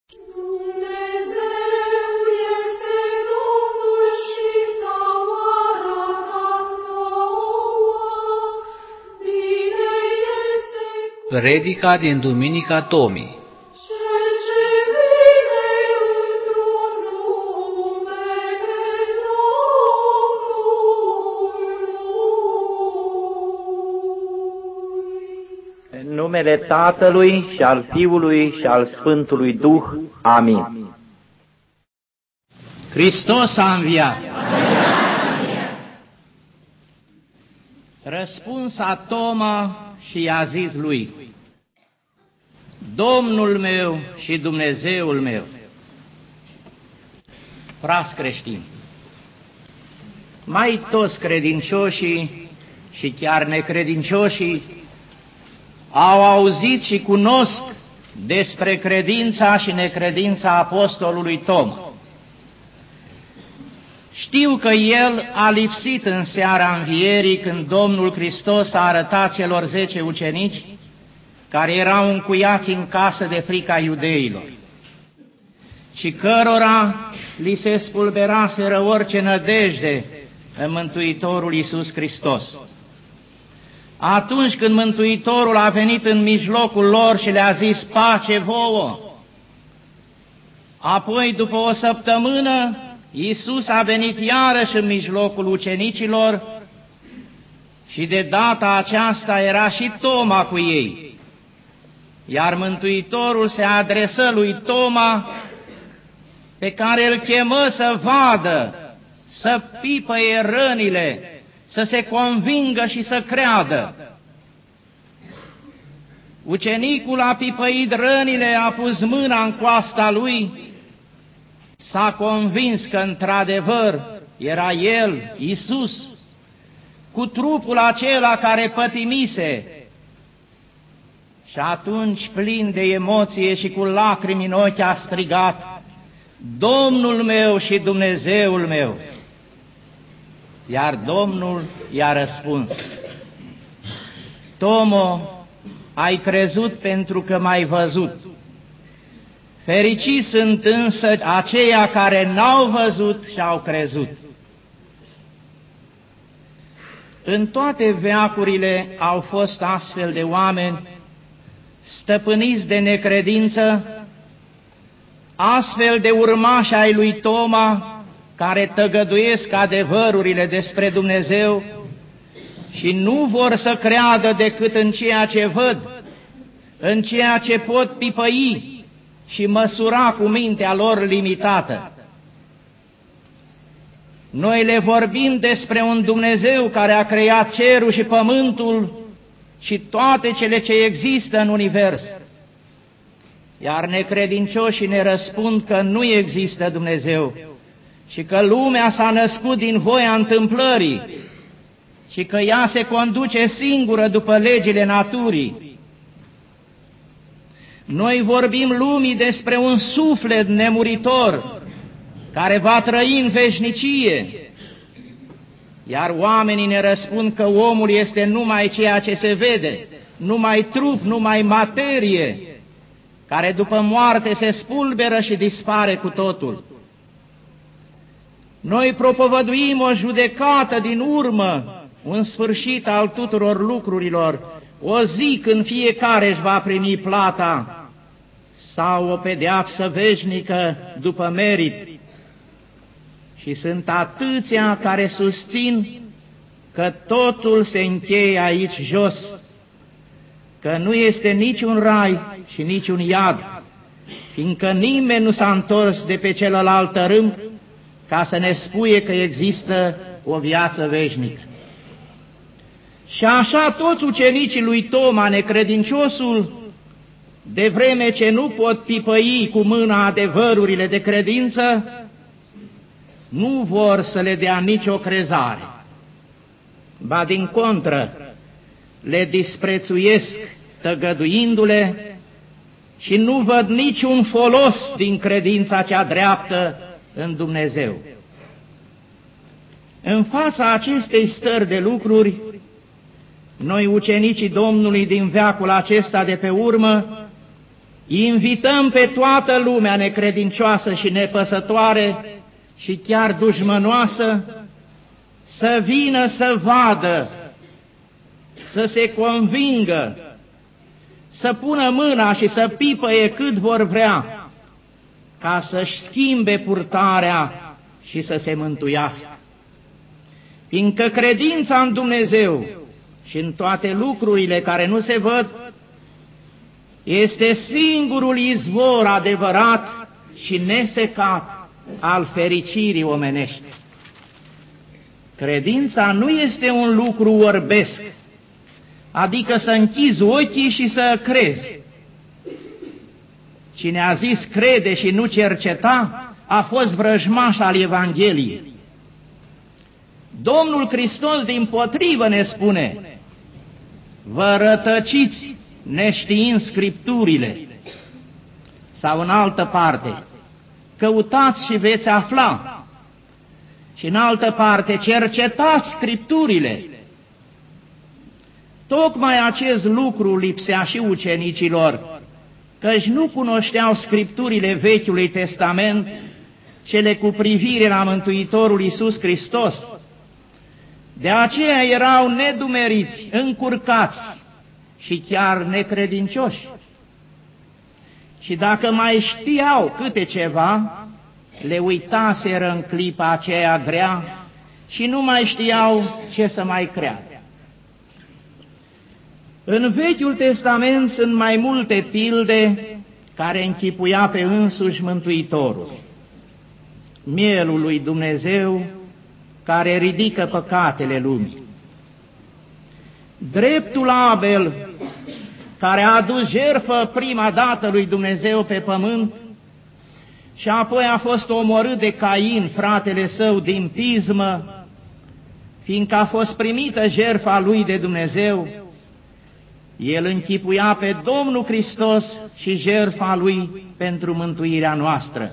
Predica din Duminica Tomii. În numele Tatălui și al Fiului și al Sfântului Duh. Amin. Hristos a înviat! Răspuns a Toma și i-a zis lui: Domnul meu și Dumnezeul meu. Frați creștini, mai toți credincioșii și chiar necredincioșii au auzit și cunosc despre credința și necredința apostolului Toma. Știu că el a lipsit în seara învierii când Domnul Hristos a arătat celor 10 ucenici care erau încuiați în casă de frica iudeilor și cărora li se spulberaseră orice nădejde în Mântuitorul Iisus Hristos. Atunci când Mântuitorul a venit în mijlocul lor și le-a zis: pace vouă, apoi după o săptămână Iisus a venit iarăși în mijlocul ucenicilor și de data aceasta era și Toma cu ei. Iar Mântuitorul se adresă lui Toma, pe care îl chemă să vadă, să pipăie rănile, să se convingă și să creadă. Ucenicul a pipăit rănile, a pus mâna în coasta lui, s-a convins că într-adevăr era el, Iisus, cu trupul acela care pătimise. Și atunci, plin de emoție și cu lacrimi în ochi, a strigat: Domnul meu și Dumnezeul meu! Iar Domnul i-a răspuns: Tomo, ai crezut pentru că m-ai văzut. Fericiți sunt însă aceia care n-au văzut și au crezut. În toate veacurile au fost astfel de oameni stăpâniți de necredință, astfel de urmași ai lui Toma, care tăgăduiesc adevărurile despre Dumnezeu și nu vor să creadă decât în ceea ce văd, în ceea ce pot pipăi și măsura cu mintea lor limitată. Noi le vorbim despre un Dumnezeu care a creat cerul și pământul și toate cele ce există în univers. Iar necredincioșii ne răspund că nu există Dumnezeu și că lumea s-a născut din voia întâmplării și că ea se conduce singură după legile naturii. Noi vorbim lumii despre un suflet nemuritor care va trăi în veșnicie, iar oamenii ne răspund că omul este numai ceea ce se vede, numai trup, numai materie, care după moarte se spulberă și dispare cu totul. Noi propovăduim o judecată din urmă, un sfârșit al tuturor lucrurilor, o zi când fiecare își va primi plata sau o pedeapsă veșnică după merit. Și sunt atâția care susțin că totul se încheie aici jos, că nu este niciun rai și niciun iad, fiindcă nimeni nu s-a întors de pe celălalt tărâm ca să ne spuie că există o viață veșnică. Și așa toți ucenicii lui Toma, necredinciosul, de vreme ce nu pot pipăi cu mâna adevărurile de credință, nu vor să le dea nicio crezare, ba din contră, le disprețuiesc tăgăduindu-le și nu văd niciun folos din credința cea dreaptă în Dumnezeu. În fața acestei stări de lucruri, noi, ucenicii Domnului din veacul acesta de pe urmă, invităm pe toată lumea necredincioasă și nepăsătoare și chiar dușmănoasă să vină să vadă, să se convingă, să pună mâna și să pipăie cât vor vrea, ca să-și schimbe purtarea și să se mântuiască. Fiindcă credința în Dumnezeu și în toate lucrurile care nu se văd este singurul izvor adevărat și nesecat al fericirii omenești. Credința nu este un lucru orbesc, adică să închizi ochii și să crezi. Cine a zis crede și nu cerceta, a fost vrăjmaș al Evangheliei. Domnul Hristos dimpotrivă ne spune: vă rătăciți neștiind Scripturile. Sau în altă parte, căutați și veți afla. Și în altă parte, cercetați Scripturile. Tocmai acest lucru lipsea și ucenicilor, căci nu cunoșteau Scripturile Vechiului Testament, cele cu privire la Mântuitorul Iisus Hristos. De aceea erau nedumeriți, încurcați și chiar necredincioși. Și dacă mai știau câte ceva, le uitaseră în clipa aceea grea și nu mai știau ce să mai creadă. În Vechiul Testament sunt mai multe pilde care închipuia pe însuși Mântuitorul. Mielul lui Dumnezeu care ridică păcatele lumii. Dreptul Abel care a adus jertfă prima dată lui Dumnezeu pe pământ și apoi a fost omorât de Cain, fratele său, din pismă, fiindcă a fost primită jertfa lui de Dumnezeu. El închipuia pe Domnul Hristos și jertfa lui pentru mântuirea noastră.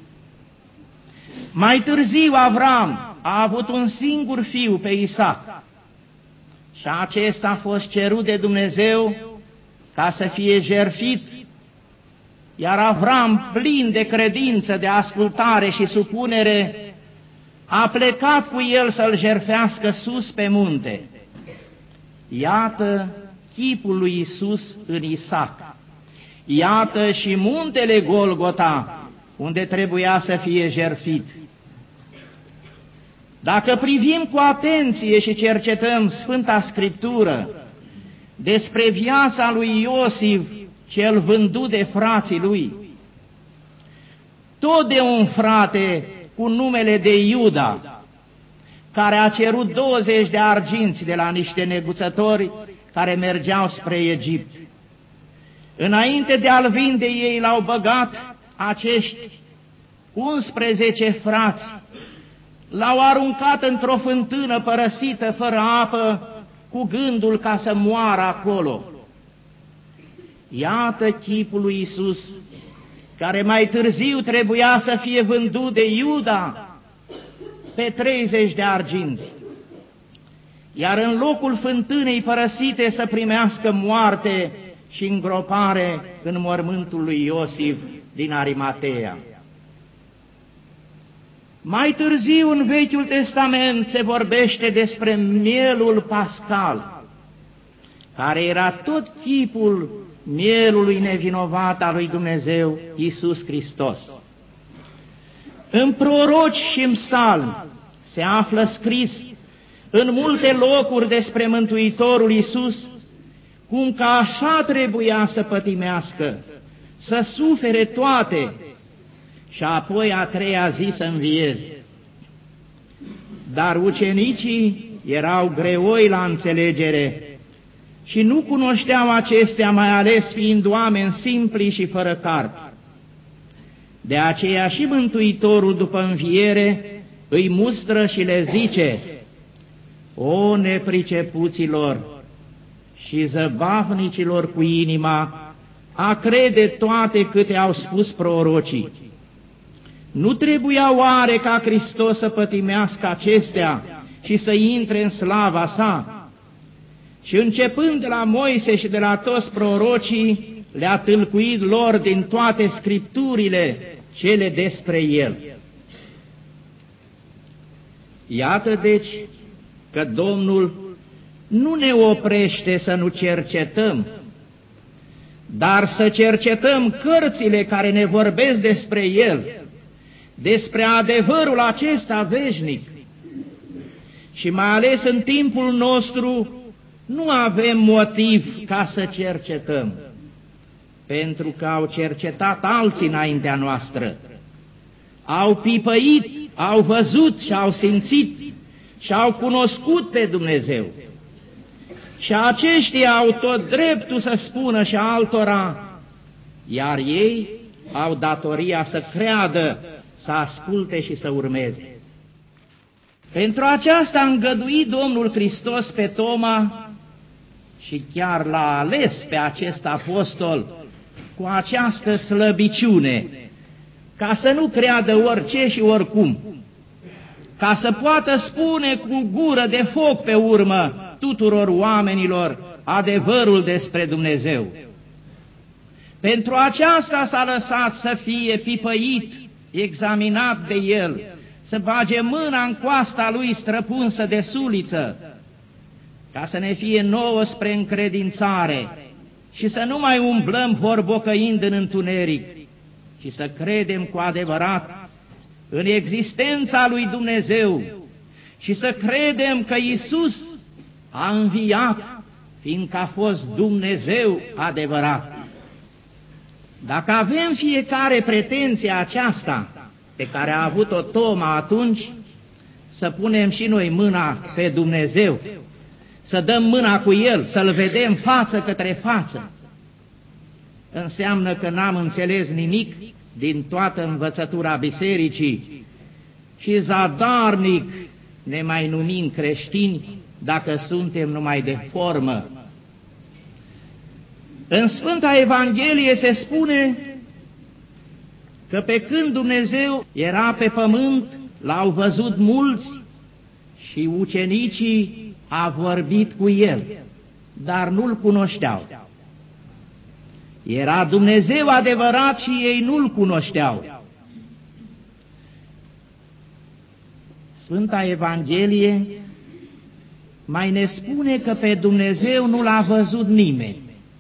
Mai târziu Avram a avut un singur fiu, pe Isaac, și acesta a fost cerut de Dumnezeu ca să fie jertfit, iar Avram, plin de credință, de ascultare și supunere, a plecat cu el să-l jertfească sus pe munte. Iată chipul lui Iisus în Isaac. Iată și muntele Golgota, unde trebuia să fie jertfit. Dacă privim cu atenție și cercetăm Sfânta Scriptură despre viața lui Iosif, cel vândut de frații lui, tot de un frate cu numele de Iuda, care a cerut 20 de arginți de la niște neguțători care mergeau spre Egipt. Înainte de a-l vinde, ei l-au băgat acești 11 frați, l-au aruncat într-o fântână părăsită, fără apă, cu gândul ca să moară acolo. Iată chipul lui Iisus, care mai târziu trebuia să fie vândut de Iuda pe 30 de arginți, iar în locul fântânei părăsite să primească moarte și îngropare în mormântul lui Iosif din Arimatea. Mai târziu, în Vechiul Testament, se vorbește despre mielul pascal, care era tot chipul mielului nevinovat al lui Dumnezeu, Iisus Hristos. În proroci și în psalmi se află scris în multe locuri despre Mântuitorul Iisus, cum că așa trebuia să pătimească, să sufere toate și apoi a treia zi să învieze. Dar ucenicii erau greoi la înțelegere și nu cunoșteau acestea, mai ales fiind oameni simpli și fără carte. De aceea și Mântuitorul, după înviere, îi mustră și le zice: o nepricepuților și zăbavnicilor cu inima, a crede toate câte au spus prorocii. Nu trebuia oare ca Hristos să pătimească acestea și să intre în slava sa? Și începând de la Moise și de la toți prorocii, le-a tâlcuit lor din toate Scripturile cele despre El. Iată deci că Domnul nu ne oprește să nu cercetăm, dar să cercetăm cărțile care ne vorbesc despre El, despre adevărul acesta veșnic. Și mai ales în timpul nostru nu avem motiv ca să cercetăm, pentru că au cercetat alții înaintea noastră, au pipăit, au văzut și au simțit și au cunoscut pe Dumnezeu. Și aceștia au tot dreptul să spună și altora, iar ei au datoria să creadă, să asculte și să urmeze. Pentru aceasta a îngăduit Domnul Hristos pe Toma și chiar l-a ales pe acest apostol cu această slăbiciune, ca să nu creadă orice și oricum, ca să poată spune cu gură de foc pe urmă tuturor oamenilor adevărul despre Dumnezeu. Pentru aceasta s-a lăsat să fie pipăit, examinat de El, să bage mâna în coasta lui străpunsă de suliță, ca să ne fie nouă spre încredințare și să nu mai umblăm vorbocăind în întuneric, ci să credem cu adevărat în existența lui Dumnezeu și să credem că Iisus a înviat, fiindcă a fost Dumnezeu adevărat. Dacă avem fiecare pretenția aceasta pe care a avut-o Toma atunci, să punem și noi mâna pe Dumnezeu, să dăm mâna cu El, să-L vedem față către față, înseamnă că n-am înțeles nimic din toată învățătura bisericii și zadarnic ne mai numim creștini dacă suntem numai de formă. În Sfânta Evanghelie se spune că pe când Dumnezeu era pe pământ, l-au văzut mulți și ucenicii a vorbit cu El, dar nu-L cunoșteau. Era Dumnezeu adevărat și ei nu-L cunoșteau. Sfânta Evanghelie mai ne spune că pe Dumnezeu nu l-a văzut nimeni.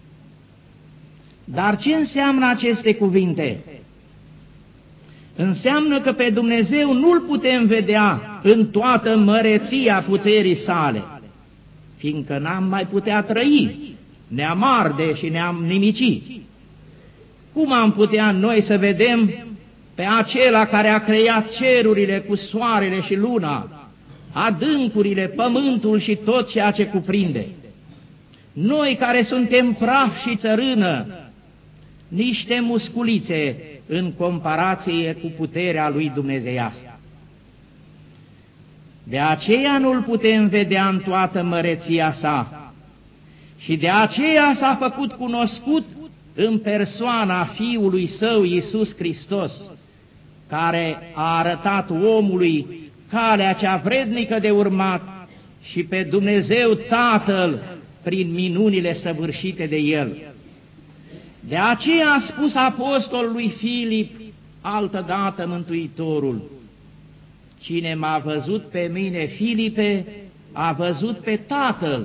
Dar ce înseamnă aceste cuvinte? Înseamnă că pe Dumnezeu nu-L putem vedea în toată măreția puterii sale, fiindcă n-am mai putea trăi, ne-am arde și ne-am nimici. Cum am putea noi să vedem pe acela care a creat cerurile cu soarele și luna, adâncurile, pământul și tot ceea ce cuprinde? Noi care suntem praf și țărână, niște musculițe în comparație cu puterea lui dumnezeiască. De aceea nu-L putem vedea în toată măreția sa și de aceea s-a făcut cunoscut în persoana Fiului Său, Iisus Hristos, care a arătat omului calea cea vrednică de urmat și pe Dumnezeu Tatăl prin minunile săvârșite de El. De aceea a spus apostolului Filip altădată Mântuitorul: cine m-a văzut pe mine, Filipe, a văzut pe Tatăl.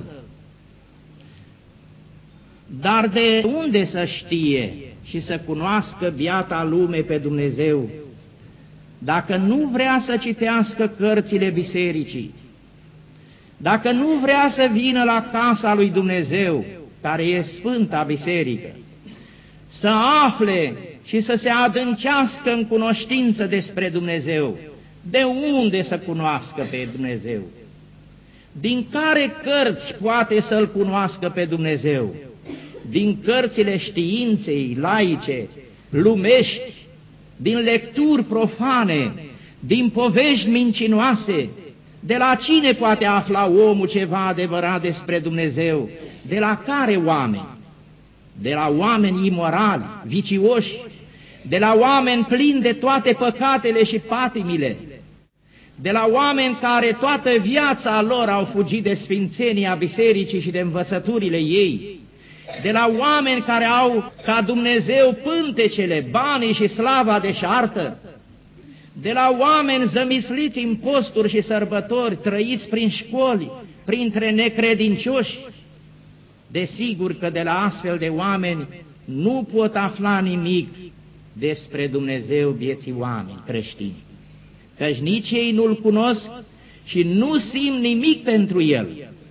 Dar de unde să știe și să cunoască biata lume pe Dumnezeu, dacă nu vrea să citească cărțile bisericii, dacă nu vrea să vină la casa lui Dumnezeu, care e Sfânta Biserică, să afle și să se adâncească în cunoștință despre Dumnezeu? De unde să cunoască pe Dumnezeu? Din care cărți poate să-L cunoască pe Dumnezeu? Din cărțile științei laice, lumești, din lecturi profane, din povești mincinoase? De la cine poate afla omul ceva adevărat despre Dumnezeu? De la care oameni? De la oameni imorali, vicioși, de la oameni plini de toate păcatele și patimile, de la oameni care toată viața lor au fugit de sfințenia bisericii și de învățăturile ei, de la oameni care au ca Dumnezeu pântecele, banii și slava deșartă, de la oameni zămisliți în posturi și sărbători, trăiți prin școli, printre necredincioși. Desigur că de la astfel de oameni nu pot afla nimic despre Dumnezeu vieții oameni creștini, căci nici ei nu-L cunosc și nu simt nimic pentru El.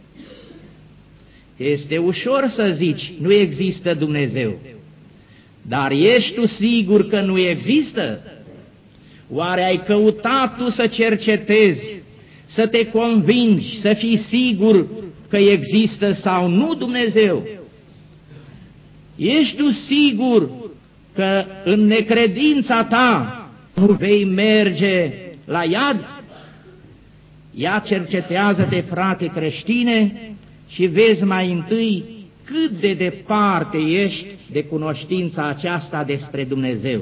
Este ușor să zici, nu există Dumnezeu, dar ești tu sigur că nu există? Oare ai căutat tu să cercetezi, să te convingi, să fii sigur că există sau nu Dumnezeu? Ești tu sigur că în necredința ta nu vei merge la iad? Ia cercetează-te, frate creștine, și vezi mai întâi cât de departe ești de cunoștința aceasta despre Dumnezeu.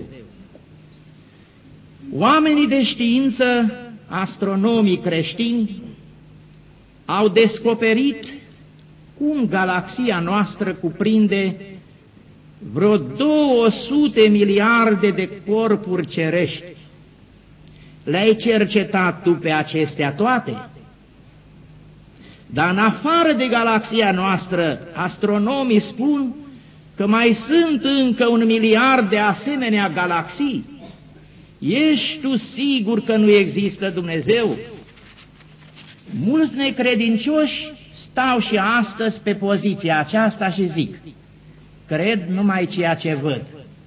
Oamenii de știință, astronomii creștini, au descoperit cum galaxia noastră cuprinde vreo 200 miliarde de corpuri cerești. Le-ai cercetat tu pe acestea toate? Dar în afară de galaxia noastră, astronomii spun că mai sunt încă 1 miliard de asemenea galaxii. Ești tu sigur că nu există Dumnezeu? Mulți necredincioși stau și astăzi pe poziția aceasta și zic, cred numai ceea ce văd.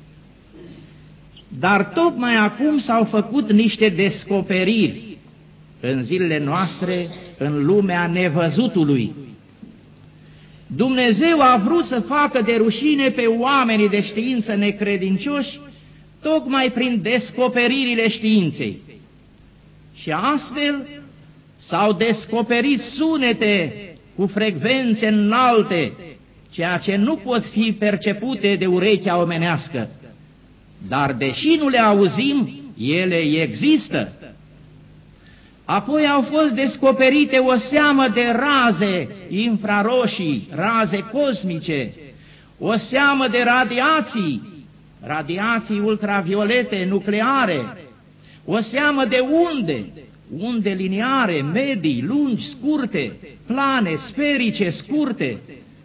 Dar tocmai acum s-au făcut niște descoperiri în zilele noastre, în lumea nevăzutului. Dumnezeu a vrut să facă de rușine pe oamenii de știință necredincioși, tocmai prin descoperirile științei. Și astfel s-au descoperit sunete cu frecvențe înalte, ceea ce nu pot fi percepute de urechea omenească. Dar deși nu le auzim, ele există. Apoi au fost descoperite o seamă de raze infraroșii, raze cosmice, o seamă de radiații ultraviolete, nucleare, o seamă de unde liniare, medii, lungi, scurte, plane, sferice, scurte.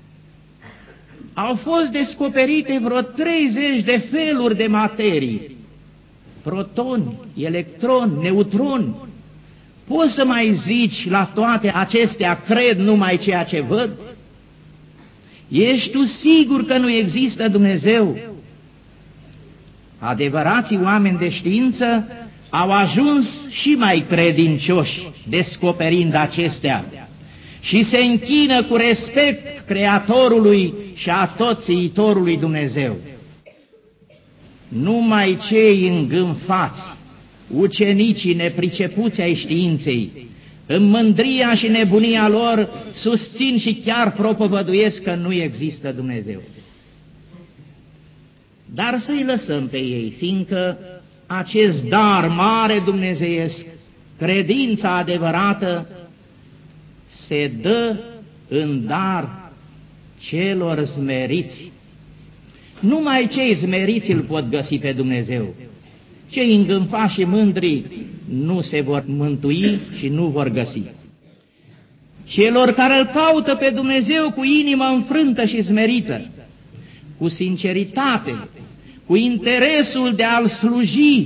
Au fost descoperite vreo 30 de feluri de materii, protoni, electroni, neutroni. Poți să mai zici la toate acestea, cred numai ceea ce văd? Ești tu sigur că nu există Dumnezeu? Adevărații oameni de știință au ajuns și mai credincioși descoperind acestea și se închină cu respect Creatorului și Atotțiitorului Dumnezeu. Numai cei îngânfați, ucenicii nepricepuți ai științei, în mândria și nebunia lor, susțin și chiar propovăduiesc că nu există Dumnezeu. Dar să-i lăsăm pe ei, fiindcă acest dar mare dumnezeiesc, credința adevărată, se dă în dar celor smeriți. Numai cei smeriți îl pot găsi pe Dumnezeu. Cei îngânfați și mândri nu se vor mântui și nu vor găsi. Celor care îl caută pe Dumnezeu cu inimă înfrântă și smerită, cu sinceritate, cu interesul de a-L sluji,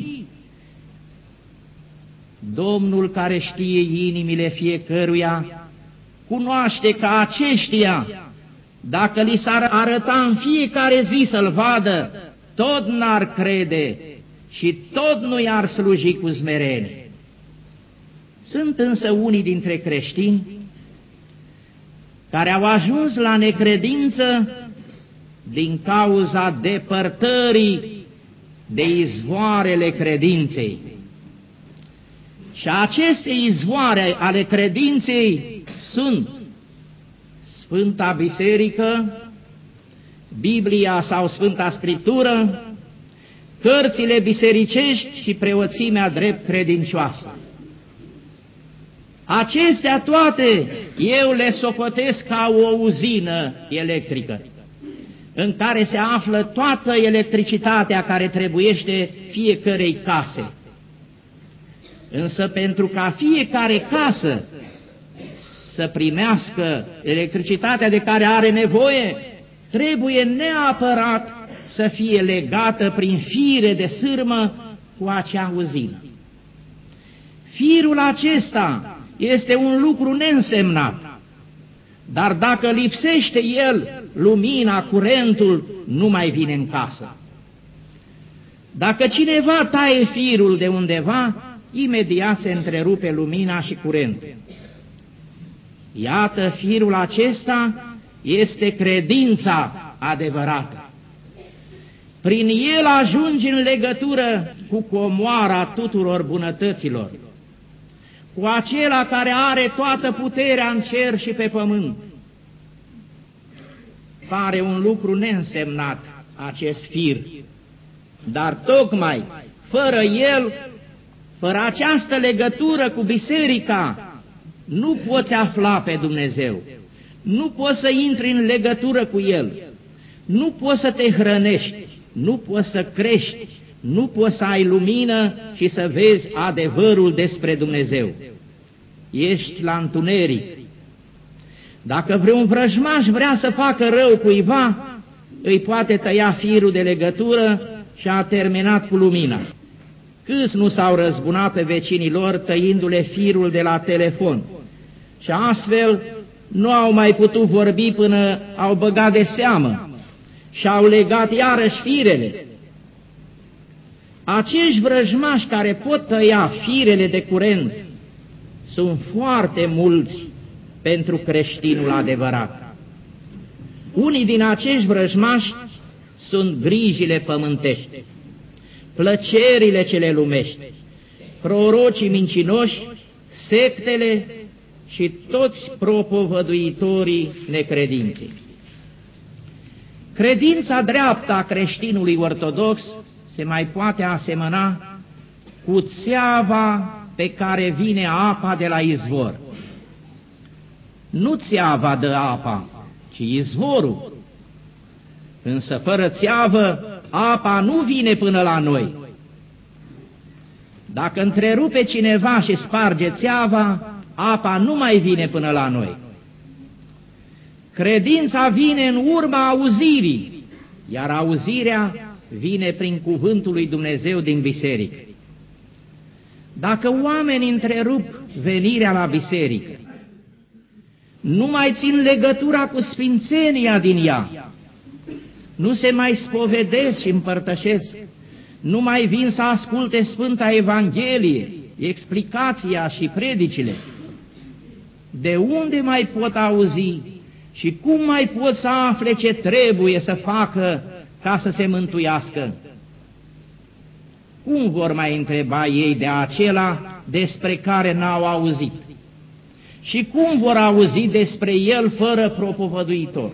Domnul care știe inimile fiecăruia, cunoaște că aceștia, dacă li s-ar arăta în fiecare zi să-L vadă, tot n-ar crede și tot nu i-ar sluji cu smerenie. Sunt însă unii dintre creștini care au ajuns la necredință din cauza depărtării de izvoarele credinței. Și aceste izvoare ale credinței sunt Sfânta Biserică, Biblia sau Sfânta Scriptură, cărțile bisericești și preoțimea drept credincioasă. Acestea toate eu le socotesc ca o uzină electrică. în care se află toată electricitatea care trebuiește fiecărei case. Însă pentru ca fiecare casă să primească electricitatea de care are nevoie, trebuie neapărat să fie legată prin fire de sârmă cu acea uzină. Firul acesta este un lucru neînsemnat, dar dacă lipsește el, lumina, curentul nu mai vine în casă. Dacă cineva taie firul de undeva, imediat se întrerupe lumina și curentul. Iată, firul acesta este credința adevărată. Prin el ajungi în legătură cu comoara tuturor bunătăților, cu acela care are toată puterea în cer și pe pământ. Pare un lucru neînsemnat acest fir, dar tocmai fără el, fără această legătură cu biserica, nu poți afla pe Dumnezeu, nu poți să intri în legătură cu El, nu poți să te hrănești, nu poți să crești, nu poți să ai lumină și să vezi adevărul despre Dumnezeu. Ești la întuneric. Dacă vreun vrăjmaș vrea să facă rău cuiva, îi poate tăia firul de legătură și a terminat cu lumina. Câți nu s-au răzbunat pe vecinii lor tăindu-le firul de la telefon și astfel nu au mai putut vorbi până au băgat de seamă și au legat iarăși firele. Acești vrăjmași care pot tăia firele de curent sunt foarte mulți pentru creștinul adevărat. Unii din acești vrăjmași sunt grijile pământești, plăcerile cele lumești, prorocii mincinoși, sectele și toți propovăduitorii necredinței. Credința dreaptă a creștinului ortodox se mai poate asemăna cu țeava pe care vine apa de la izvor. Nu țeava dă apa, ci izvorul. Însă fără țeavă, apa nu vine până la noi. Dacă întrerupe cineva și sparge țeava, apa nu mai vine până la noi. Credința vine în urma auzirii, iar auzirea vine prin cuvântul lui Dumnezeu din biserică. Dacă oamenii întrerup venirea la biserică, nu mai țin legătura cu sfințenia din ea, nu se mai spovedesc și împărtășesc, nu mai vin să asculte Sfânta Evanghelie, explicația și predicile, de unde mai pot auzi și cum mai pot să afle ce trebuie să facă ca să se mântuiască? Cum vor mai întreba ei de acela despre care n-au auzit? Și cum vor auzi despre el fără propovăduitor?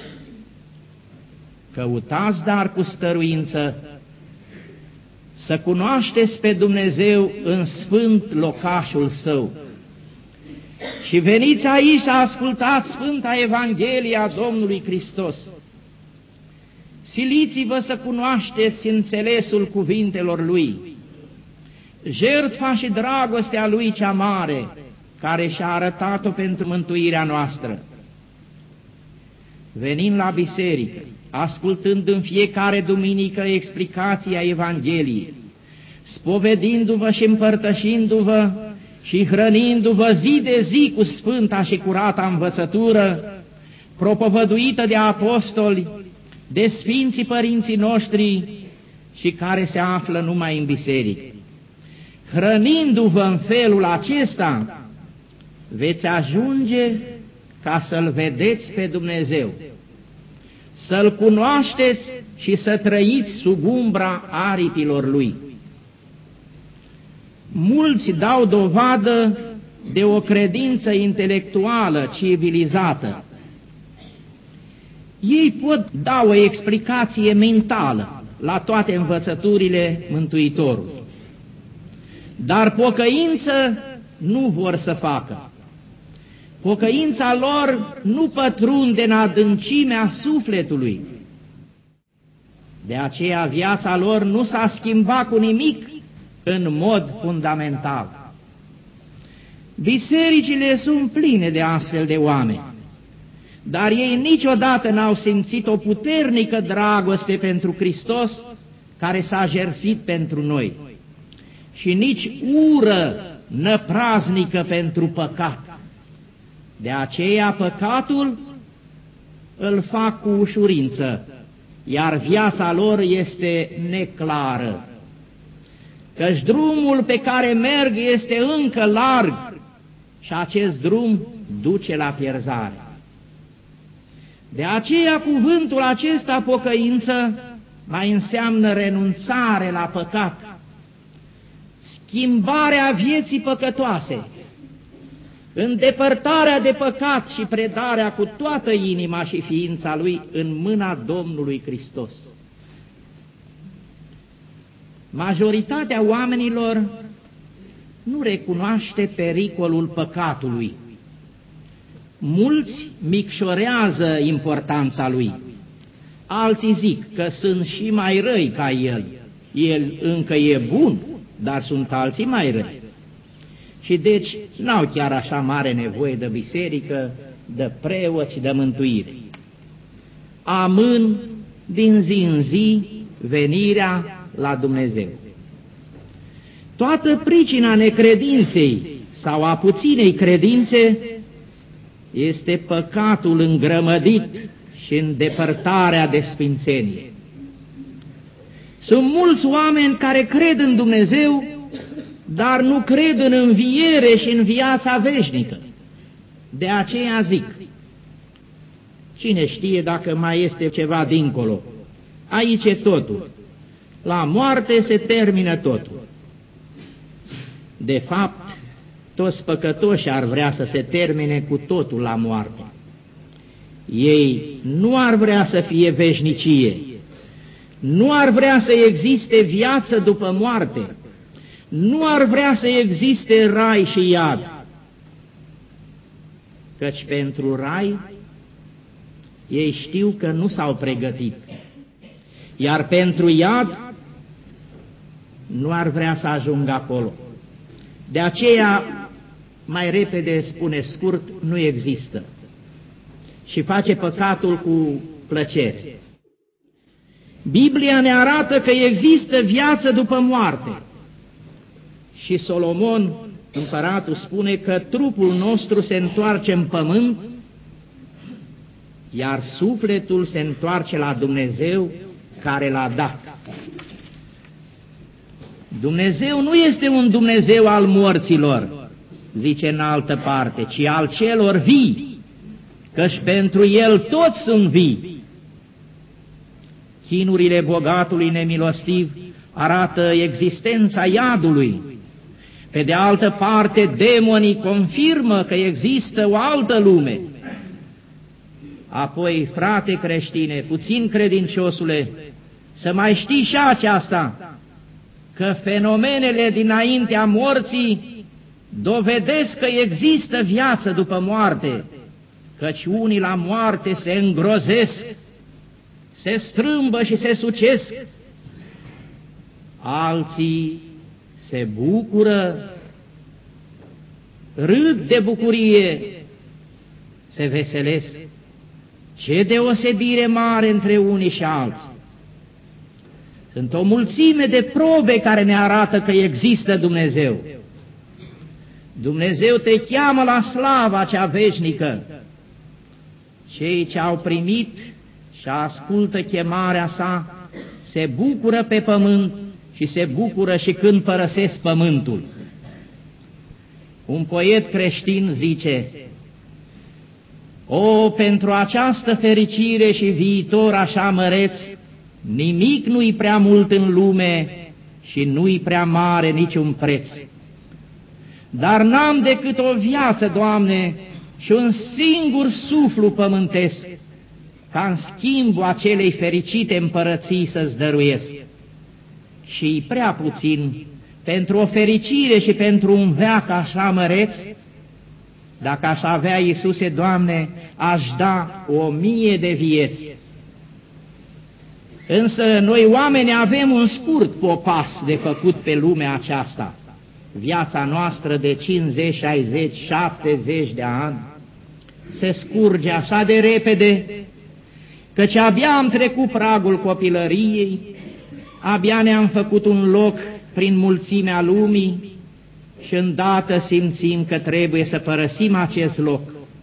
Căutați dar cu stăruință să cunoașteți pe Dumnezeu în sfânt locașul Său. Și veniți aici să ascultați Sfânta Evanghelie a Domnului Hristos. Siliți-vă să cunoașteți înțelesul cuvintelor Lui, jertfa și dragostea Lui cea mare, care și-a arătat-o pentru mântuirea noastră. Venind la biserică, ascultând în fiecare duminică explicația Evangheliei, spovedindu-vă și împărtășindu-vă și hrănindu-vă zi de zi cu sfânta și curata învățătură, propovăduită de apostoli, de sfinții părinții noștri și care se află numai în biserică. Hrănindu-vă în felul acesta, veți ajunge ca să-L vedeți pe Dumnezeu, să-L cunoașteți și să trăiți sub umbra aripilor Lui. Mulți dau dovadă de o credință intelectuală, civilizată. Ei pot da o explicație mentală la toate învățăturile Mântuitorului, dar pocăință nu vor să facă. Pocăința lor nu pătrunde în adâncimea sufletului, De aceea viața lor nu s-a schimbat cu nimic în mod fundamental. Bisericile sunt pline de astfel de oameni, dar ei niciodată n-au simțit o puternică dragoste pentru Hristos care s-a jertfit pentru noi și nici ură năpraznică pentru păcat. De aceea păcatul îl fac cu ușurință, iar viața lor este neclară, căci drumul pe care merg este încă larg și acest drum duce la pierzare. De aceea cuvântul acesta, pocăință, mai înseamnă renunțare la păcat, schimbarea vieții păcătoase, îndepărtarea de păcat și predarea cu toată inima și ființa lui în mâna Domnului Hristos. Majoritatea oamenilor nu recunoaște pericolul păcatului. Mulți micșorează importanța lui. Alții zic că sunt și mai răi ca el. El încă e bun, dar sunt alții mai răi. Și deci n-au chiar așa mare nevoie de biserică, de preoți și de mântuire. Amân din zi în zi venirea la Dumnezeu. Toată pricina necredinței sau a puținei credințe este păcatul îngrămădit și îndepărtarea de sfințenie. Sunt mulți oameni care cred în Dumnezeu, dar nu cred în înviere și în viața veșnică. De aceea zic, cine știe dacă mai este ceva dincolo? Aici e totul. La moarte se termină totul. De fapt, toți păcătoși ar vrea să se termine cu totul la moarte. Ei nu ar vrea să fie veșnicie, nu ar vrea să existe viață după moarte, nu ar vrea să existe rai și iad, căci pentru rai ei știu că nu s-au pregătit, iar pentru iad nu ar vrea să ajungă acolo. De aceea, mai repede spune scurt, nu există și face păcatul cu plăcere. Biblia ne arată că există viață după moarte și Solomon, împăratul, spune că trupul nostru se întoarce în pământ, iar sufletul se întoarce la Dumnezeu care l-a dat. Dumnezeu nu este un Dumnezeu al morților, zice în altă parte, ci al celor vii, căci pentru El toți sunt vii. Chinurile bogatului nemilostiv arată existența iadului. Pe de altă parte, demonii confirmă că există o altă lume. Apoi, frate creștine, puțin credinciosule, să mai știi și aceasta, că fenomenele dinaintea morții dovedesc că există viață după moarte, căci unii la moarte se îngrozesc, se strâmbă și se sucesc, alții se bucură, râd de bucurie, se veselesc. Ce deosebire mare între unii și alții! Sunt o mulțime de probe care ne arată că există Dumnezeu. Dumnezeu te cheamă la slava cea veșnică. Cei ce au primit și ascultă chemarea sa se bucură pe pământ și se bucură și când părăsesc pământul. Un poet creștin zice: o, pentru această fericire și viitor așa măreț, nimic nu-i prea mult în lume și nu-i prea mare niciun preț. Dar n-am decât o viață, Doamne, și un singur suflu pământesc, ca în schimbul acelei fericite împărății să-ți dăruiesc. Și prea puțin pentru o fericire și pentru un veac așa măreț. Dacă aș avea, Iisuse, Doamne, aș da 1000 de vieți. Însă noi oameni avem un scurt popas de făcut pe lumea aceasta. Viața noastră de 50, 60, 70 de ani se scurge așa de repede, căci abia am trecut pragul copilăriei, abia ne-am făcut un loc prin mulțimea lumii și îndată simțim că trebuie să părăsim acest loc.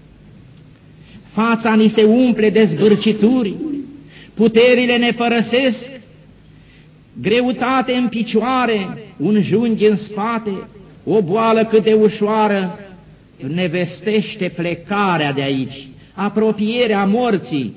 Fața ni se umple de zbârcituri, puterile ne părăsesc, greutate în picioare, un junghi în spate, o boală cât de ușoară ne vestește plecarea de aici, apropierea morții.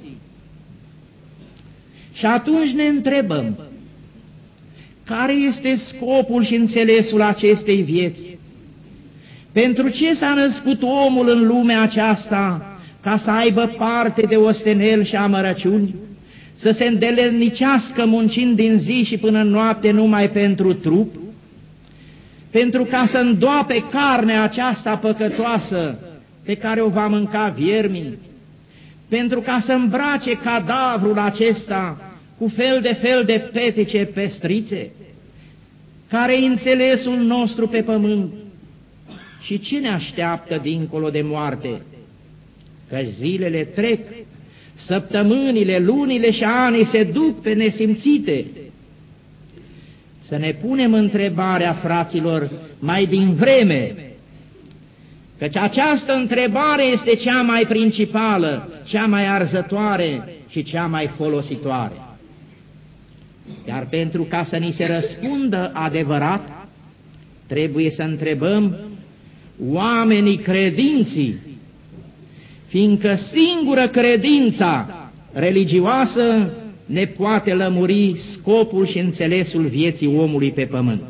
Și atunci ne întrebăm, care este scopul și înțelesul acestei vieți? Pentru ce s-a născut omul în lumea aceasta? Ca să aibă parte de ostenel și amărăciuni? Să se îndeletnicească muncind din zi și până noapte numai pentru trup? Pentru ca să îndoape carnea aceasta păcătoasă pe care o va mânca viermii? Pentru ca să îmbrace cadavrul acesta cu fel de petice pestrițe? Care-i înțelesul nostru pe pământ? Și ce ne așteaptă dincolo de moarte? Că zilele trec, săptămânile, lunile și anii se duc pe nesimțite. Să ne punem întrebarea, fraților, mai din vreme, căci această întrebare este cea mai principală, cea mai arzătoare și cea mai folositoare. Iar pentru ca să ni se răspundă adevărat, trebuie să întrebăm oamenii credinții, fiindcă singură credința religioasă ne poate lămuri scopul și înțelesul vieții omului pe pământ.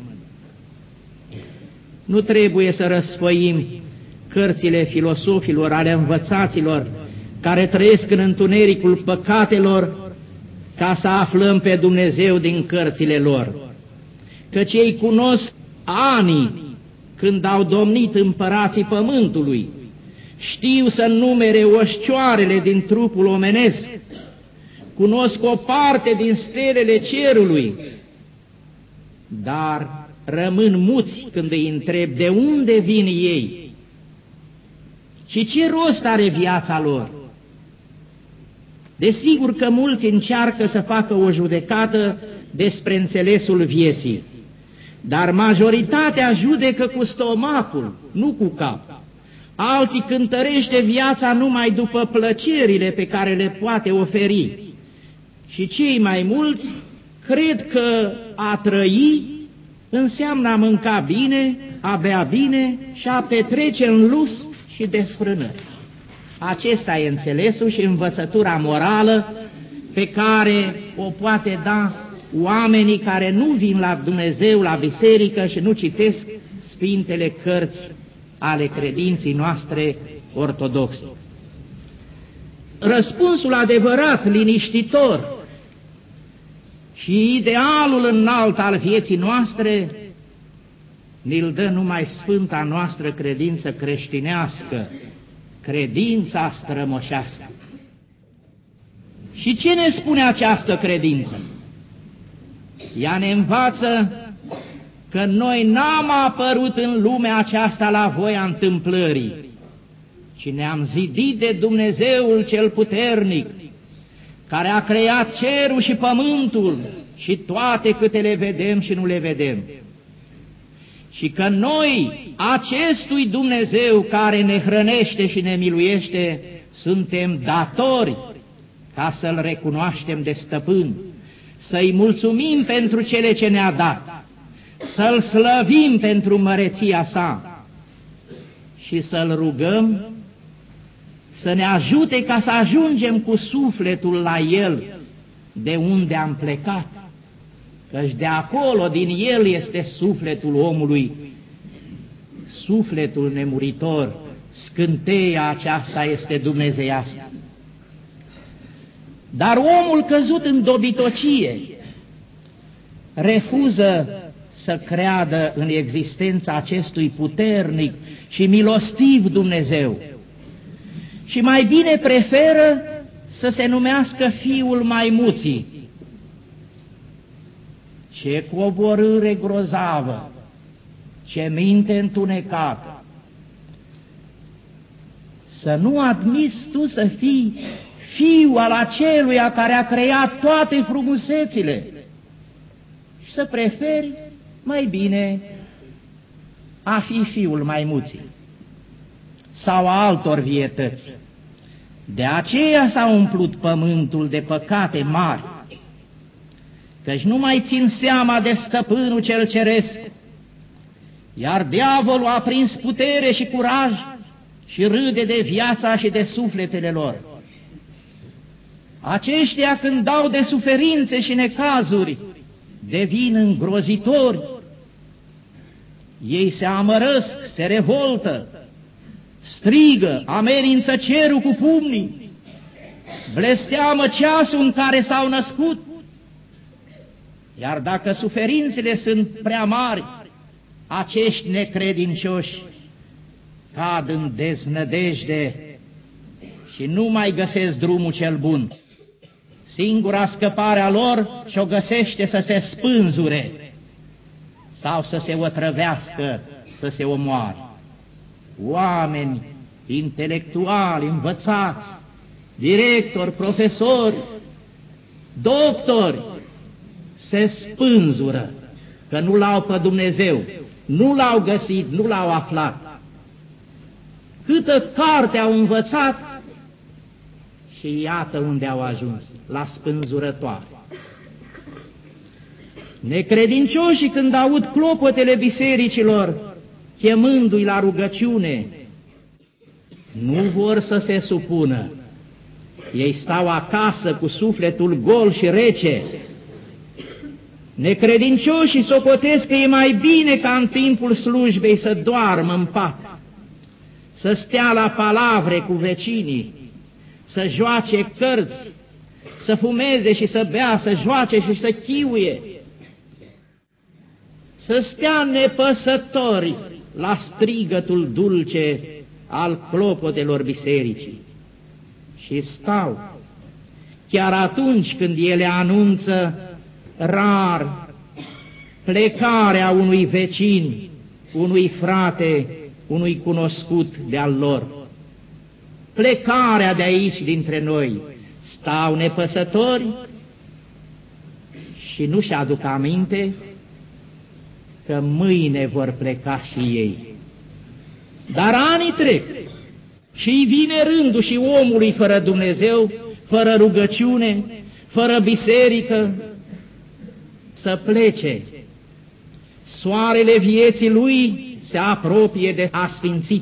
Nu trebuie să răsfăim cărțile filosofilor, ale învățaților, care trăiesc în întunericul păcatelor, ca să aflăm pe Dumnezeu din cărțile lor, căci ei cunosc anii când au domnit împărații pământului, știu să numere oșcioarele din trupul omenesc, cunosc o parte din stelele cerului, dar rămân muți când îi întreb de unde vin ei și ce rost are viața lor. Desigur că mulți încearcă să facă o judecată despre înțelesul vieții, dar majoritatea judecă cu stomacul, nu cu cap. Alții cântărește viața numai după plăcerile pe care le poate oferi. Și cei mai mulți cred că a trăi înseamnă a mânca bine, a bea bine și a petrece în lux și desfrânări. Acesta e înțelesul și învățătura morală pe care o poate da oamenii care nu vin la Dumnezeu, la biserică și nu citesc Sfintele Cărți ale credinții noastre ortodoxe. Răspunsul adevărat, liniștitor și idealul înalt al vieții noastre ni-l dă numai sfânta noastră credință creștinească, credința strămoșească. Și ce ne spune această credință? Ea ne învață că noi n-am apărut în lumea aceasta la voia întâmplării, ci ne-am zidit de Dumnezeul cel puternic, care a creat cerul și pământul și toate câte le vedem și nu le vedem. Și că noi, acestui Dumnezeu care ne hrănește și ne miluiește, suntem datori ca să-L recunoaștem de stăpân, să-i mulțumim pentru cele ce ne-a dat, să-L slăvim pentru măreția sa și să-L rugăm să ne ajute ca să ajungem cu sufletul la El de unde am plecat, căci de acolo, din El, este sufletul omului, sufletul nemuritor, scânteia aceasta este dumnezeiască. Dar omul căzut în dobitocie refuză să creadă în existența acestui puternic și milostiv Dumnezeu și mai bine preferă să se numească fiul maimuții, Ce coborâre grozavă, ce minte întunecată! Să nu admiți tu să fii fiul al aceluia care a creat toate frumusețile și să preferi mai bine a fi fiul maimuții sau a altor vietăți. De aceea s-a umplut pământul de păcate mari, căci nu mai țin seama de stăpânul cel ceresc, iar diavolul a prins putere și curaj și râde de viața și de sufletele lor. Aceștia, când dau de suferințe și necazuri, devin îngrozitori. Ei se amărăsc, se revoltă, strigă, amenință cerul cu pumnii, blesteamă ceasul în care s-au născut. Iar dacă suferințele sunt prea mari, acești necredincioși cad în deznădejde și nu mai găsesc drumul cel bun. Singura scăpare a lor și-o găsește să se spânzure sau să se otrăvească, să se omoare. Oameni intelectuali, învățați, directori, profesori, doctori, se spânzură că nu l-au pe Dumnezeu, nu l-au găsit, nu l-au aflat. Câtă carte au învățat și iată unde au ajuns, la spânzurătoare. Necredincioșii, când aud clopotele bisericilor, chemându-i la rugăciune, nu vor să se supună. Ei stau acasă cu sufletul gol și rece. Necredincioșii socotesc că e mai bine ca în timpul slujbei să doarmă în pat, să stea la palavre cu vecinii, să joace cărți, să fumeze și să bea, să joace și să chiuie, să stea nepăsători la strigătul dulce al clopotelor bisericii. Și stau, chiar atunci când ele anunță rar plecarea unui vecin, unui frate, unui cunoscut de-al lor. Plecarea de aici dintre noi, stau nepăsători și nu-și aduc aminte că mâine vor pleca și ei. Dar anii trec și îi vine rândul și omului fără Dumnezeu, fără rugăciune, fără biserică, să plece. Soarele vieții lui se apropie de asfințit.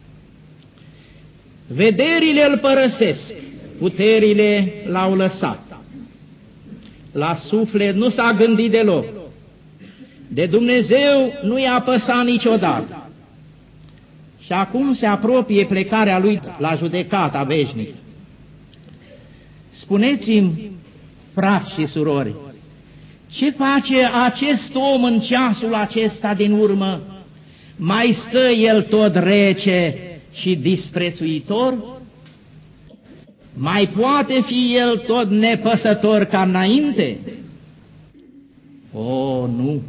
Vederile îl părăsesc, puterile l-au lăsat. La suflet nu s-a gândit deloc. De Dumnezeu nu i-a păsat niciodată. Și acum se apropie plecarea lui la judecata veșnică. Spuneți-mi, frați și surori, ce face acest om în ceasul acesta din urmă? Mai stă el tot rece și disprețuitor? Mai poate fi el tot nepăsător ca înainte? O, nu!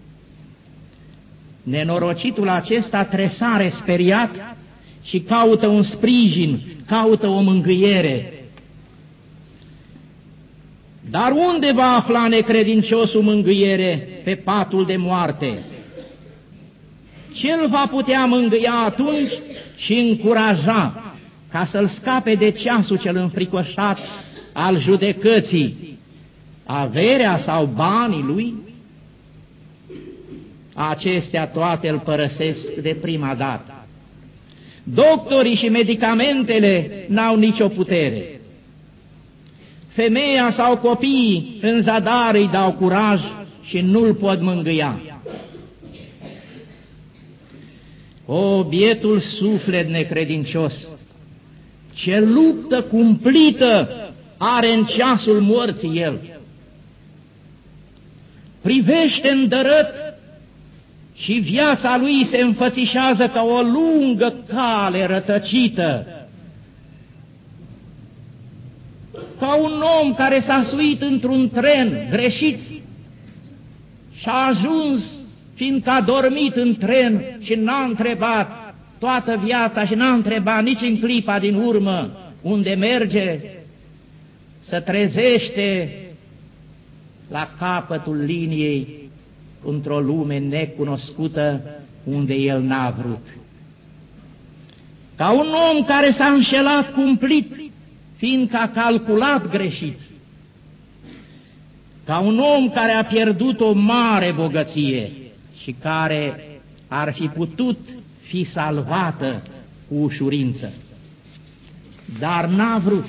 Nenorocitul acesta tresare speriat și caută un sprijin, caută o mângâiere. Dar unde va afla necredinciosul mângâiere? Pe patul de moarte. Ce-l va putea mângâia atunci și încuraja ca să-l scape de ceasul cel înfricoșat al judecății? Averea sau banii lui? Acestea toate îl părăsesc de prima dată. Doctorii și medicamentele n-au nicio putere. Femeia sau copiii în zadar îi dau curaj și nu-l pot mângâia. O, bietul suflet necredincios, ce luptă cumplită are în ceasul morții el! Privește îndărăt și viața lui se înfățișează ca o lungă cale rătăcită, ca un om care s-a suit într-un tren greșit și a ajuns, fiindcă a dormit în tren și n-a întrebat toată viața și n-a întrebat nici în clipa din urmă unde merge, se trezește la capătul liniei într-o lume necunoscută unde el n-a vrut. Ca un om care s-a înșelat cumplit, fiindcă a calculat greșit. Ca un om care a pierdut o mare bogăție și care ar fi putut fi salvată cu ușurință, dar n-a vrut.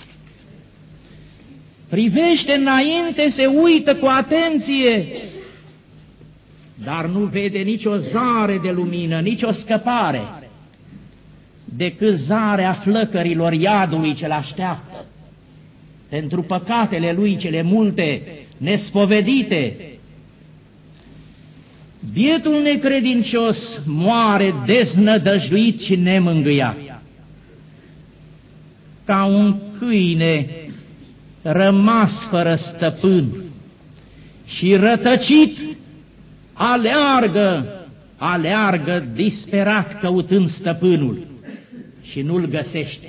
Privește înainte, se uită cu atenție, dar nu vede nicio zare de lumină, nicio scăpare, decât zarea flăcărilor iadului ce l-așteaptă, pentru păcatele lui cele multe, nespovedite. Bietul necredincios moare deznădăjduit și nemângâiat, ca un câine rămas fără stăpân și rătăcit, aleargă disperat căutând stăpânul și nu-l găsește.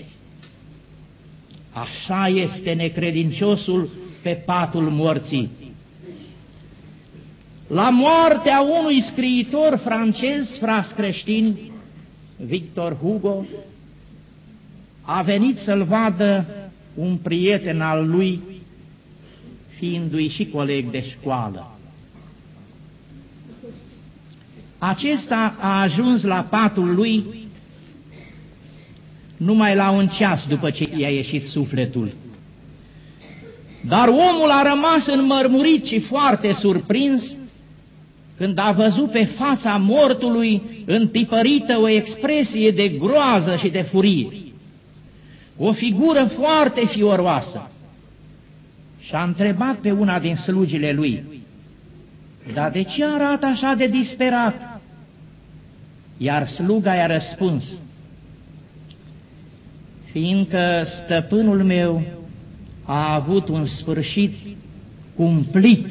Așa este necredinciosul pe patul morții. La moartea unui scriitor francez, fras creștin, Victor Hugo, a venit să-l vadă un prieten al lui, fiindu-i și coleg de școală. Acesta a ajuns la patul lui numai la un ceas după ce i-a ieșit sufletul. Dar omul a rămas înmărmurit și foarte surprins când a văzut pe fața mortului întipărită o expresie de groază și de furie, o figură foarte fioroasă, și a întrebat pe una din slugile lui: "Dar de ce arată așa de disperat?" Iar sluga i-a răspuns: "Fiindcă stăpânul meu a avut un sfârșit cumplit.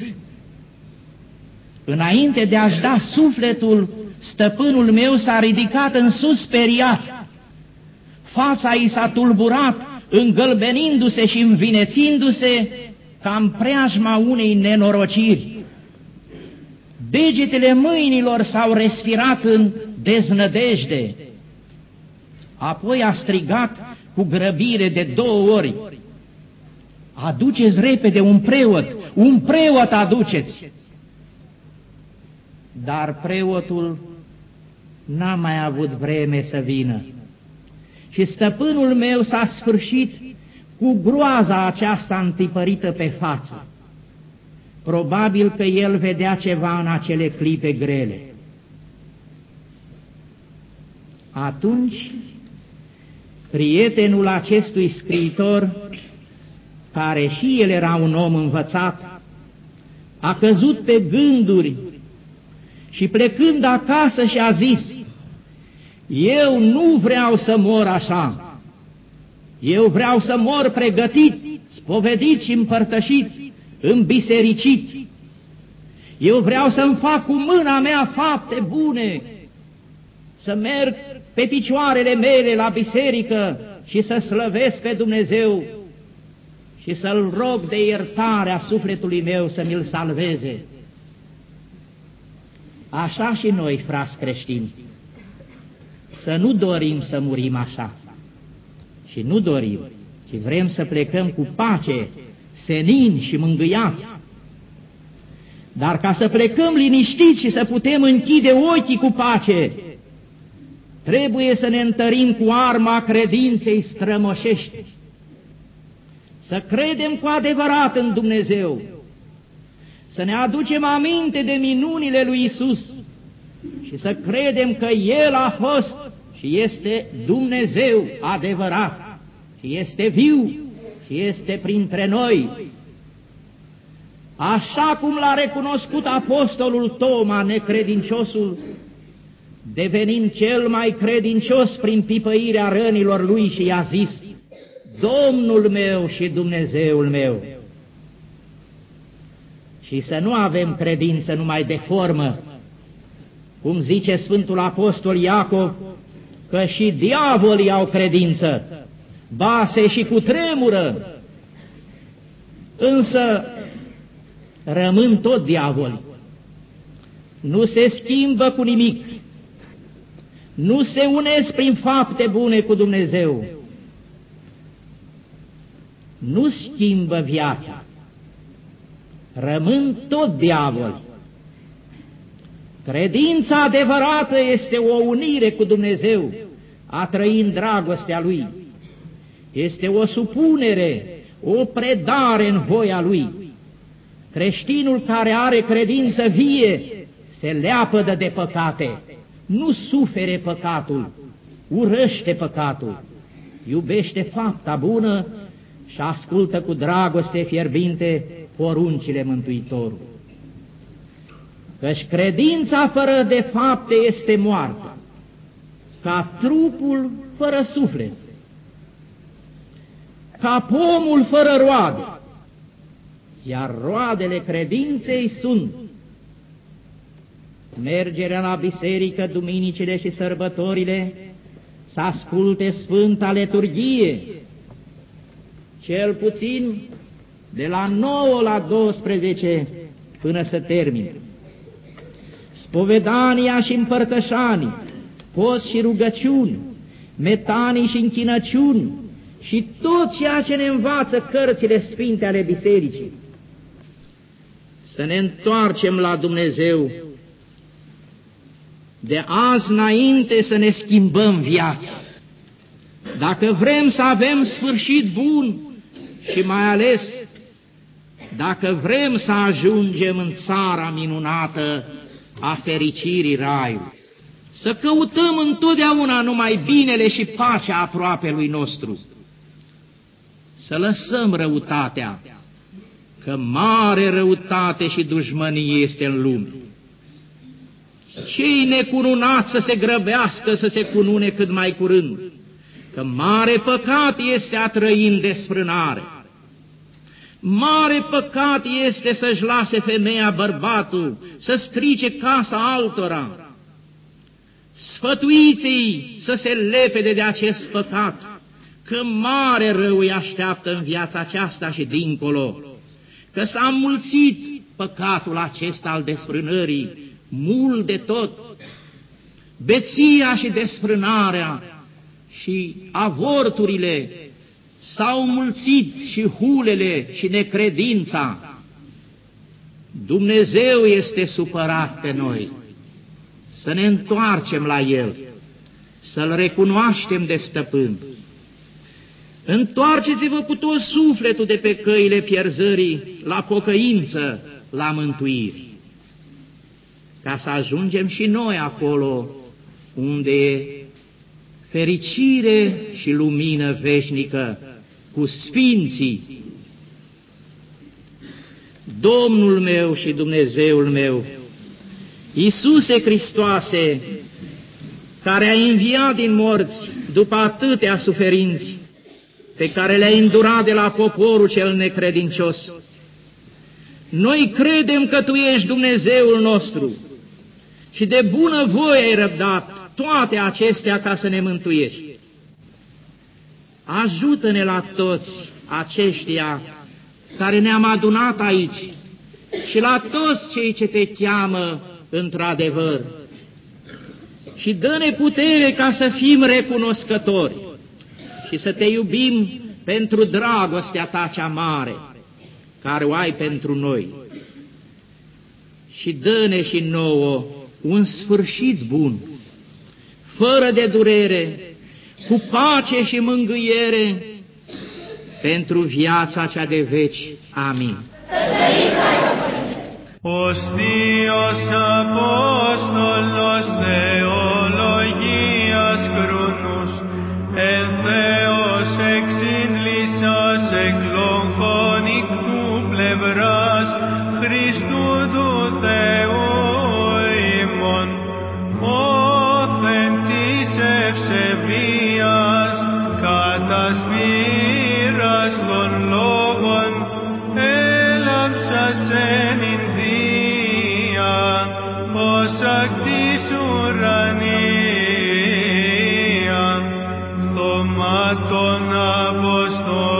Înainte de a-și da sufletul, stăpânul meu s-a ridicat în sus speriat. Fața i s-a tulburat, îngălbenindu-se și învinețindu-se ca în preajma unei nenorociri. Degetele mâinilor s-au respirat în deznădejde. Apoi a strigat cu grăbire de 2 ori: "Aduceți repede un preot aduceți!" Dar preotul n-a mai avut vreme să vină și stăpânul meu s-a sfârșit cu groaza aceasta întipărită pe față. Probabil că el vedea ceva în acele clipe grele. Atunci, prietenul acestui scriitor, care și el era un om învățat, a căzut pe gânduri și plecând acasă și-a zis: "Eu nu vreau să mor așa, eu vreau să mor pregătit, spovedit și împărtășit, îmbisericit. Eu vreau să-mi fac cu mâna mea fapte bune, să merg pe picioarele mele la biserică și să slăvesc pe Dumnezeu și să-L rog de iertarea sufletului meu să mi-l salveze." Așa și noi, frați creștini, să nu dorim să murim așa. Și nu dorim, ci vrem să plecăm cu pace, senini și mângâiați. Dar ca să plecăm liniștiți și să putem închide ochii cu pace, trebuie să ne întărim cu arma credinței strămoșești, să credem cu adevărat în Dumnezeu, să ne aducem aminte de minunile lui Isus și să credem că El a fost și este Dumnezeu adevărat și este viu și este printre noi. Așa cum l-a recunoscut apostolul Toma, necredinciosul, devenind cel mai credincios prin pipăirea rănilor lui, și i-a zis: "Domnul meu și Dumnezeul meu." și să nu avem credință numai de formă, cum zice Sfântul Apostol Iacov, că și diavolii au credință, ba se și cutremură, însă rămân tot diavoli. Nu se schimbă cu nimic, nu se unesc prin fapte bune cu Dumnezeu, nu schimbă viața, rămân tot diavoli. Credința adevărată este o unire cu Dumnezeu, a trăi în dragostea Lui. Este o supunere, o predare în voia Lui. Creștinul care are credință vie se leapădă de păcate, nu sufere păcatul, urăște păcatul, iubește fapta bună și ascultă cu dragoste fierbinte poruncile Mântuitorului. Căci credința fără de fapte este moartă, ca trupul fără suflet, ca pomul fără roade, iar roadele credinței sunt mergerea la biserică duminicile și sărbătorile, să asculte Sfânta Liturghie, cel puțin de la 9 la 12 până să termine, spovedania și împărtășanii, post și rugăciuni, metanii și închinăciuni și tot ceea ce ne învață cărțile sfinte ale bisericii. Să ne întoarcem la Dumnezeu, de azi înainte să ne schimbăm viața. Dacă vrem să avem sfârșit bun și mai ales dacă vrem să ajungem în țara minunată a fericirii raiului, să căutăm întotdeauna numai binele și pacea aproapelui nostru, să lăsăm răutatea, că mare răutate și dușmănie este în lume. Cei necununați să se grăbească să se cunune cât mai curând, că mare păcat este a trăi în desfrânare. Mare păcat este să-și lase femeia bărbatul, să strice casa altora. Sfătuiți-i să se lepede de acest păcat, că mare rău îi așteaptă în viața aceasta și dincolo, că s-a înmulțit păcatul acesta al desfrânării, mult de tot. Beția și desfrânarea și avorturile s-au înmulțit și hulele și necredința. Dumnezeu este supărat pe noi. Să ne întoarcem la El, să-L recunoaștem de stăpân. Întoarceți-vă cu tot sufletul de pe căile pierzării la pocăință, la mântuire, ca să ajungem și noi acolo unde e fericire și lumină veșnică cu sfinții. Domnul meu și Dumnezeul meu, Iisuse Hristoase, care ai înviat din morți după atâtea suferinți pe care le-ai îndurat de la poporul cel necredincios, noi credem că Tu ești Dumnezeul nostru și de bună voie ai răbdat toate acestea ca să ne mântuiești. Ajută-ne la toți aceștia care ne-am adunat aici și la toți cei ce Te cheamă într-adevăr și dă-ne putere ca să fim recunoscători și să Te iubim pentru dragostea Ta cea mare care o ai pentru noi. Și dă-ne și nouă un sfârșit bun, fără de durere, cu pace și mângâiere, pentru viața cea de veci. Amin. Ostios Apostolos Theologias Cronus, en Theos exin lisas eklogonic tu plevras, Christu du Theoimon, ofentis evsebias, cataspiras ton logon, elapsas enin ουρανία, θωμά των Αποστόλων